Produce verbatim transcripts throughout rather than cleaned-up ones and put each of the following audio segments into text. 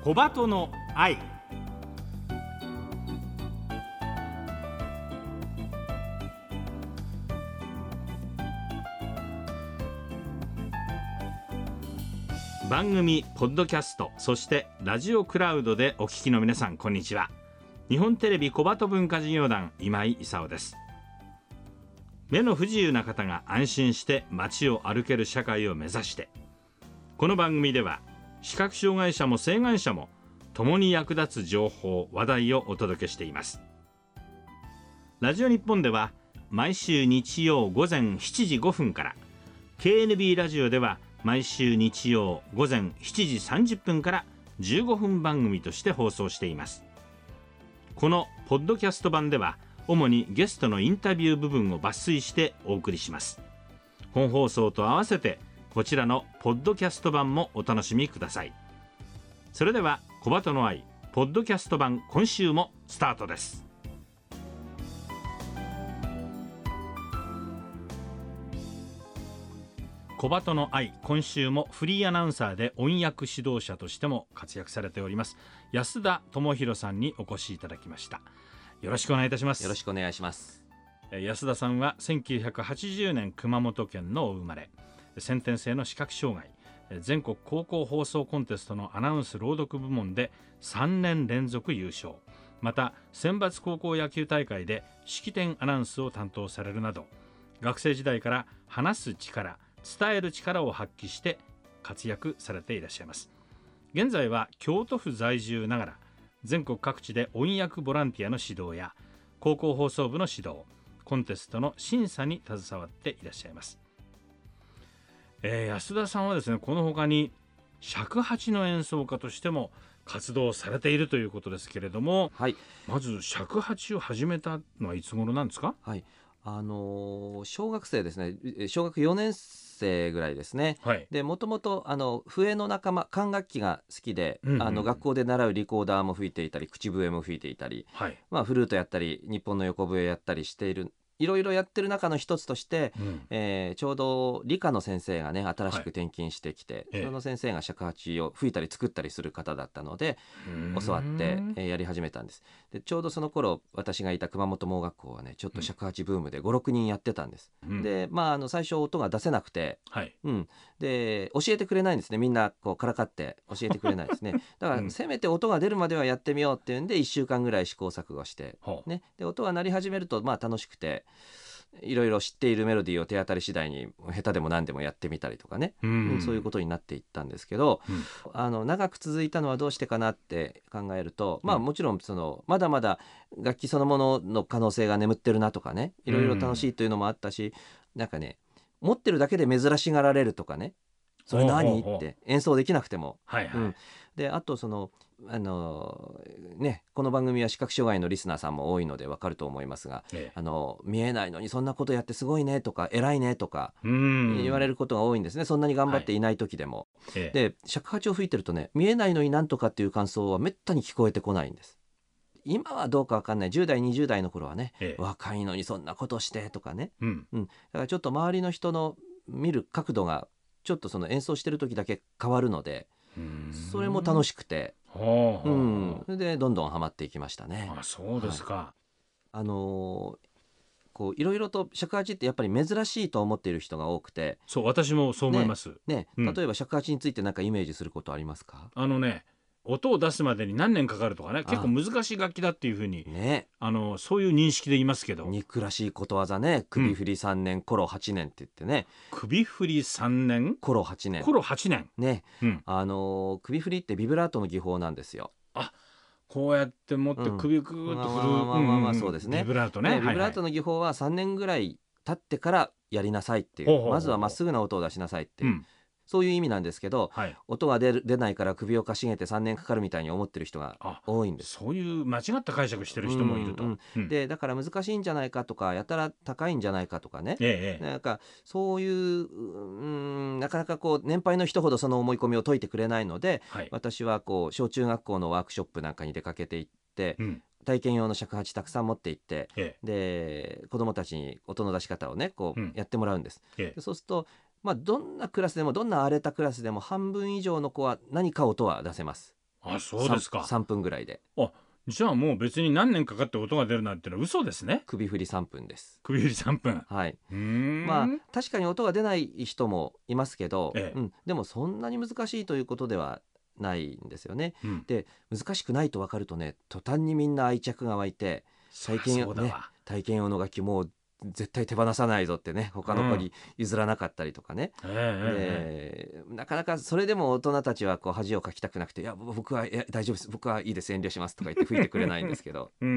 小鳩の愛。番組ポッドキャスト、そしてラジオクラウドでお聞きの皆さん、こんにちは。日本テレビ小鳩文化事業団今井勲です。目の不自由な方が安心して街を歩ける社会を目指して、この番組では視覚障害者も晴眼者も共に役立つ情報話題をお届けしています。ラジオ日本では毎週日曜午前しちじごふんから、 ケーエヌビー ラジオでは毎週日曜午前しちじさんじゅっぷんからじゅうごふん番組として放送しています。このポッドキャスト版では主にゲストのインタビュー部分を抜粋してお送りします。本放送と合わせてこちらのポッドキャスト版もお楽しみください。それでは小鳩の愛ポッドキャスト版、今週もスタートです。小鳩の愛、今週もフリーアナウンサーで音訳指導者としても活躍されております安田智博さんにお越しいただきました。よろしくお願いいたします。 よろしくお願いします。 安田さんはせんきゅうひゃくはちじゅうねん熊本県のお生まれ、先天性の視覚障害、全国高校放送コンテストのアナウンス朗読部門でさんねん連続優勝、また選抜高校野球大会で式典アナウンスを担当されるなど、学生時代から話す力、伝える力を発揮して活躍されていらっしゃいます。現在は京都府在住ながら全国各地で音訳ボランティアの指導や高校放送部の指導、コンテストの審査に携わっていらっしゃいます。えー、安田さんはですね、この他に尺八の演奏家としても活動されているということですけれども、 はい、 まず尺八を始めたのはいつ頃なんですか？ はい、あのー、小学生ですね、小学よねん生ぐらいですね、はい、でもともとあの笛の仲間、管楽器が好きで、うんうん、あの学校で習うリコーダーも吹いていたり口笛も吹いていたり、はい、まあ、フルートやったり日本の横笛やったりしている、いろいろやってる中の一つとして、うん、えー、ちょうど理科の先生がね新しく転勤してきて、はい、その先生が尺八を吹いたり作ったりする方だったので、教わって、えー、やり始めたんです。でちょうどその頃私がいた熊本盲学校はねちょっと尺八ブームでごろくにんやってたんです、うん、でまああの最初音が出せなくて、はい、うん、で教えてくれないんですね。みんなこうからかって教えてくれないですね。だから、うん、せめて音が出るまではやってみようっていうんでいっしゅうかんぐらい試行錯誤して、ね、で音が鳴り始めるとまあ楽しくて、いろいろ知っているメロディーを手当たり次第に下手でも何でもやってみたりとかね、うんうん、そういうことになっていったんですけど、うん、あの長く続いたのはどうしてかなって考えると、まあもちろんそのまだまだ楽器そのものの可能性が眠ってるなとかね、いろいろ楽しいというのもあったし、なんかね持ってるだけで珍しがられるとかね、それ何って演奏できなくても、はいはい、うん、であとそのあのね、この番組は視覚障害のリスナーさんも多いので分かると思いますが、ええ、あの見えないのにそんなことやってすごいねとか偉いねとか言われることが多いんですね。そんなに頑張っていない時でも、はい、で尺八を吹いてるとね、見えないのになんとかっていう感想はめったに聞こえてこないんです。今はどうか分かんない、じゅう代にじゅう代の頃はね、ええ、若いのにそんなことしてとかね、うんうん、だからちょっと周りの人の見る角度がちょっとその演奏してる時だけ変わるので、それも楽しくて、うん、それでどんどんハマっていきましたね。 あ、そうですか。はい、 あのー、こういろいろと尺八ってやっぱり珍しいと思っている人が多くて、 そう、私もそう思います。 ねね、うん、例えば尺八について何かイメージすることありますか？ あのね、音を出すまでに何年かかるとかね、結構難しい楽器だっていうふうに、ね、あのそういう認識でいますけど、 憎らしいことわざね、首振りさんねん、うん、コロはちねんって言ってね、 首振りさんねんコロはちねんコロはちねんね、うん、あの首振りってビブラートの技法なんですよ。 あ、こうやって持って首をグーッと振る、 そうですね、 ビブラートね、 ビブラートの技法はさんねんぐらい経ってからやりなさいっていう、はいはい、まずはまっすぐな音を出しなさいっていう、うん、そういう意味なんですけど、はい、音が 出る、出ないから首をかしげてさんねんかかるみたいに思ってる人が多いんです。 そういう間違った解釈してる人もいると、うんうん、でだから難しいんじゃないかとか、やたら高いんじゃないかとかね、ええ、なんかそういう、うん、なかなかこう年配の人ほどその思い込みを解いてくれないので、はい、私はこう小中学校のワークショップなんかに出かけていって、うん、体験用の尺八たくさん持って行って、ええ、で子どもたちに音の出し方をねこうやってもらうんです、うん、でそうするとまあ、どんなクラスでもどんな荒れたクラスでも半分以上の子は何か音は出せます。 あ、そうですか。 さんぷんぐらいで。 あ、じゃあもう別に何年かかって音が出るなんてのは嘘ですね。 首振りさんぷんです。 首振りさんぷん。 はい。 うーん、 まあ確かに音が出ない人もいますけど、 ええ、 うん、でもそんなに難しいということではないんですよね。 うん、 で難しくないと分かるとね、途端にみんな愛着が湧いて、 そりゃ体験ねそうだわ。 体験用の楽器もう絶対手放さないぞってね、他の子に譲らなかったりとかね、 ええええでなかなかそれでも大人たちはこう恥をかきたくなくて、いや僕はいや大丈夫です、僕はいいです、遠慮しますとか言って吹いてくれないんですけどうん、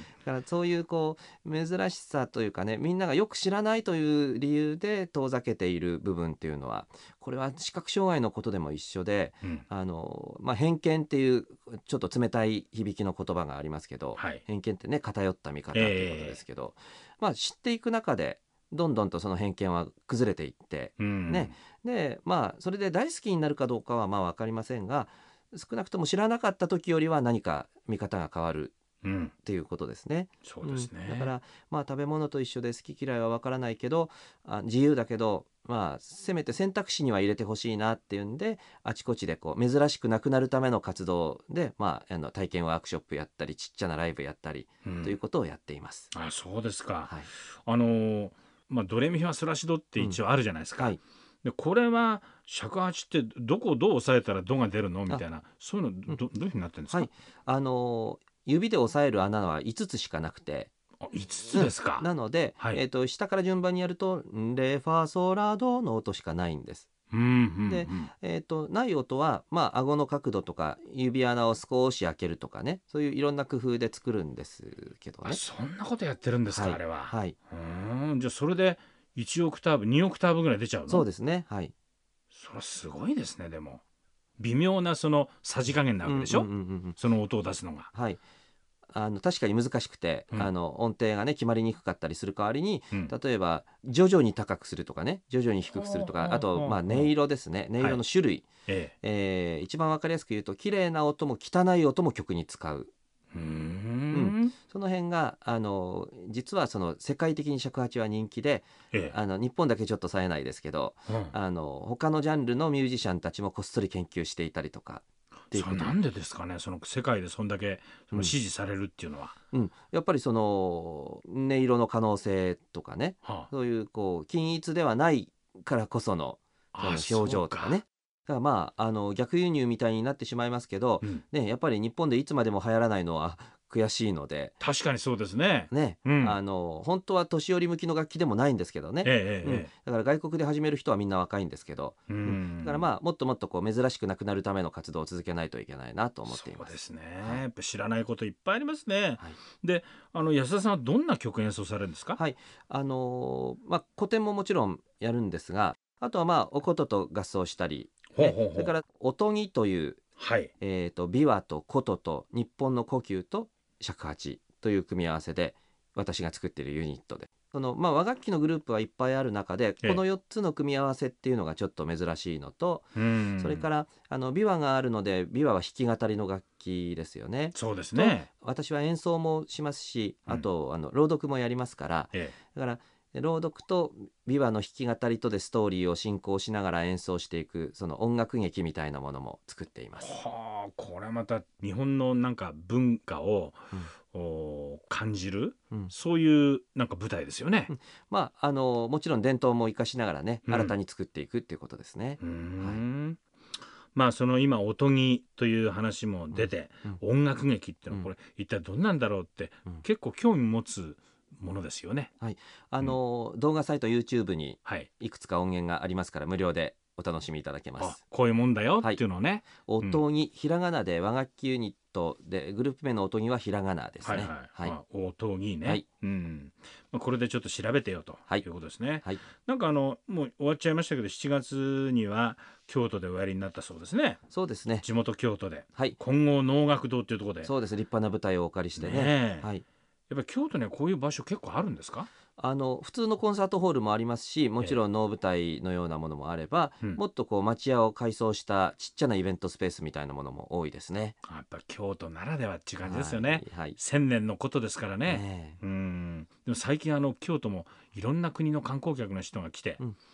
だからそういうこう珍しさというかね、みんながよく知らないという理由で遠ざけている部分っていうのは、これは視覚障害のことでも一緒で、 うん、 あの、まあ、偏見っていうちょっと冷たい響きの言葉がありますけど、 はい、 偏見ってね、偏った見方ということですけど、まあ、知っていく中でどんどんとその偏見は崩れていって、 うん、 ね、でまあそれで大好きになるかどうかはまあ分かりませんが、少なくとも知らなかった時よりは何か見方が変わるうん、 っていうことですね。 そうですね。 うん、だからまあ食べ物と一緒で好き嫌いは分からないけど、あ自由だけど、まあせめて選択肢には入れてほしいなっていうんで、あちこちでこう珍しくなくなるための活動で、まあ、あの体験ワークショップやったりちっちゃなライブやったり、 うん、 ということをやっています。 あ、そうですか。 はい、 あのーまあ、ドレミファソラシドって一応あるじゃないですか。 はい、 でこれは尺八ってどこをどう押さえたらドが出るのみたいな、そういうのど、どういうふうになってるんですか。 はい、あのー指で押さえる穴はいつつしかなくて、 あ、いつつですか。 うん、なので、 はい、 えー、と下から順番にやるとレファソラドの音しかないんです。 うんうんうで、 ん、 えー、とない音は、まあ顎の角度とか指穴を少し開けるとかね、そういういろんな工夫で作るんですけどあ、 ね。 そんなことやってるんですか、 はいあれは。 はい、 うーん、じゃあそれでいちオクターブにオクターブぐらい出ちゃうの。 そうですね。はい。 それはすごいですね。でも微妙なそのさじ加減なわけでしょ、 うんうんうんうんうん、 その音を出すのが。 はい。あの確かに難しくて、 うん、 あの音程がね決まりにくかったりする代わりに、 うん、 例えば徐々に高くするとかね、徐々に低くするとか、あとまあ音色ですね、音色の種類、 ええー一番わかりやすく言うと綺麗な音も汚い音も曲に使う。 え、うーうんん、 その辺があの実はその世界的に尺八は人気で、 ええ、 あの日本だけちょっと冴えないですけど、 うん、 あの他のジャンルのミュージシャンたちもこっそり研究していたりとかっていうことも、 それなんでですかね、その世界でそんだけそのうん支持されるっていうのは。 うん、やっぱりその音色の可能性とかね、 はそういうこう均一ではないからこそのそあ、あ、 のそう表情とかね。 か。 だからまああの逆輸入みたいになってしまいますけど、 うん、 ね、やっぱり日本でいつまでも流行らないのは悔しいので、 確かにそうですね。 ね、 うん、 あの本当は年寄り向きの楽器でもないんですけどね、 ええうん、 ええだから外国で始める人はみんな若いんですけど、 ええ、ううん、だからん、 まあもっともっとこう珍しくなくなるための活動を続けないといけないなと思っています。 そうですね、 はいやっぱ知らないこといっぱいありますね。 はいで、あの安田さんはどんな曲演奏されるんですか。 はい、あのーまあ古典ももちろんやるんですが、あとはまあお琴と合奏したり、ね、 ほうほうほう、 それから音木という、 はい、 えー、と琵琶と琴と日本の呼吸と尺八という組み合わせで私が作っているユニットで、その、まあ、和楽器のグループはいっぱいある中でええ、 このよっつの組み合わせっていうのがちょっと珍しいのと、 うんそれからあの琵琶があるので、琵琶は弾き語りの楽器ですよね。 そうですとね、 私は演奏もしますし、 うんあとあの朗読もやりますから、 えだから朗読と琵琶の弾き語りとでストーリーを進行しながら演奏していく、その音楽劇みたいなものも作っていまえ、 す。 はあ、これまた日本のなんか文化を、 うんお感じる、 うん、 そういうなんか舞台ですよね。 うんまああのもちろん伝統も生かしながらね、 うん新たに作っていくっていうことですね。 うーはいん、まあその今音木という話も出て、 うん音楽劇っていうのはうんこれ一体どんなんだろうってうん結構興味持つものですよね。 はい、あの、動画サイト YouTube にはい。 いくつか音源がありますから無料でお楽しみいただけまあ、 す。 こういうもんだよっていうのをね。 音木、ひらがなで和楽器ユニットで、グループ名の音木はひらがなですね。 はいはい。 はいあ、音木ね。 はいうん。まあ、これでちょっと調べてよとはいいうことですね。 はいなんかあのもう終わっちゃいましたけど、しちがつには京都でおやりになったそうですね。 そうですね。 地元京都ではい金剛能楽堂っていうところで。 そうです。立派な舞台をお借りしてね。 ねえ。 はいやっぱり京都にはこういう場所結構あるんですか。 あの普通のコンサートホールもありますし、もちろん能舞台のようなものもあれば、 うんもっとこう町屋を改装したちっちゃなイベントスペースみたいなものも多いですね。 やっぱり京都ならではっていう感じですよね。 はいはい千年のことですからね。 ねうん。でも最近あの京都もいろんな国の観光客の人が来て、 うん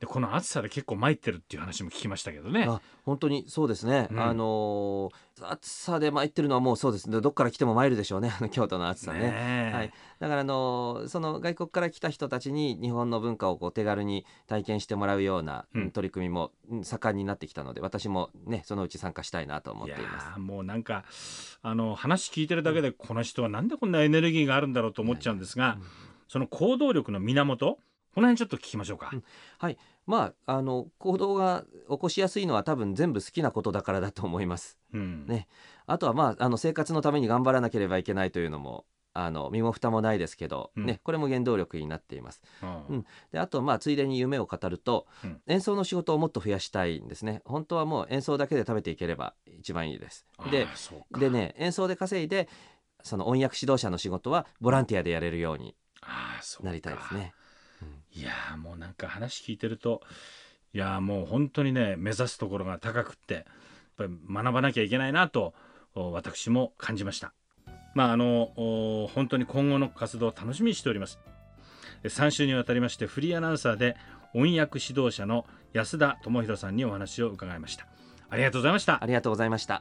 でこの暑さで結構参ってるっていう話も聞きましたけどね。 あ、本当にそうですね、うん、あのー、暑さで参ってるのはもうそうですね、どっから来ても参るでしょうね京都の暑さ ね, ね、はい、だから、あのー、その外国から来た人たちに日本の文化をこう手軽に体験してもらうような、うん、取り組みも盛んになってきたので、私もねそのうち参加したいなと思っています。 いやもうなんかあの話聞いてるだけで、この人はなんでこんなエネルギーがあるんだろうと思っちゃうんですが、うん、その行動力の源、この辺ちょっと聞きましょうか。うん、 はい、まあ、あの行動が起こしやすいのは多分全部好きなことだからだと思います、うんね、あとは、まあ、あの生活のために頑張らなければいけないというのもあの身も蓋もないですけど、うんね、これも原動力になっています、うん、であと、まあ、ついでに夢を語ると、うん、演奏の仕事をもっと増やしたいんですね。本当はもう演奏だけで食べていければ一番いいです。で、でね、演奏で稼いでその音楽指導者の仕事はボランティアでやれるようになりたいですね。 いやもうなんか話聞いてると、いやもう本当にね目指すところが高くって、やっぱり学ばなきゃいけないなと私も感じました。まああの本当に今後の活動を楽しみにしております。さん週にわたりましてフリーアナウンサーで音楽指導者の安田智博さんにお話を伺いました。ありがとうございました。 ありがとうございました。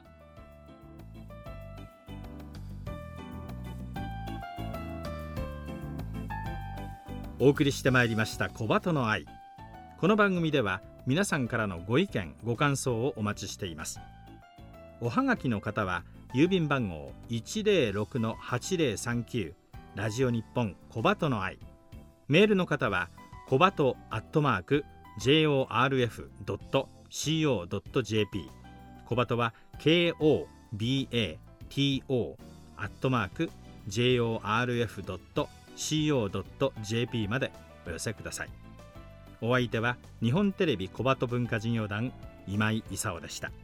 お送りしてまいりました小鳩の愛。この番組では皆さんからのご意見ご感想をお待ちしています。おはがきの方は郵便番号 いちゼロろくのはちゼロさんきゅう ラジオ日本小鳩の愛。メールの方は小鳩アットマーク ジェイオーアールエフドットシーオードットジェーピー、 小鳩は ケーオービーエーティーオー アットマーク ジェイオーアールエフドットシーオードットジェーピー までお寄せください。お相手は日本テレビ小鳩文化事業団今井勲でした。